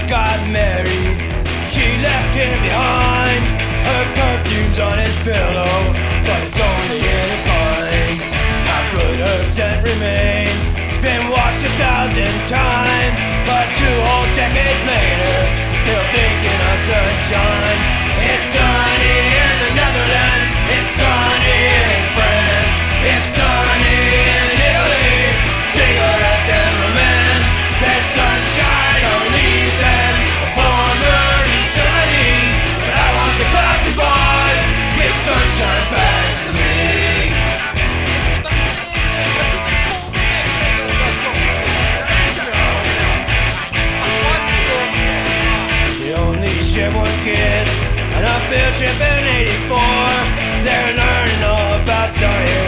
got married. She left him behind. Her perfume's on his pillow, but it's only in his mind. How could her scent remain? It's been washed 1,000 times, but 2 whole decades later, still thinking of sunshine. It's sunny in the Netherlands, it's sunny in France, it's sunny in Italy. Cigarettes and romance, there's sunshine underneath them. A former East Germany, but I want the classy boy. Give sunshine back to me. They only share one kiss, and I feel ship in '84. They're learning all about science.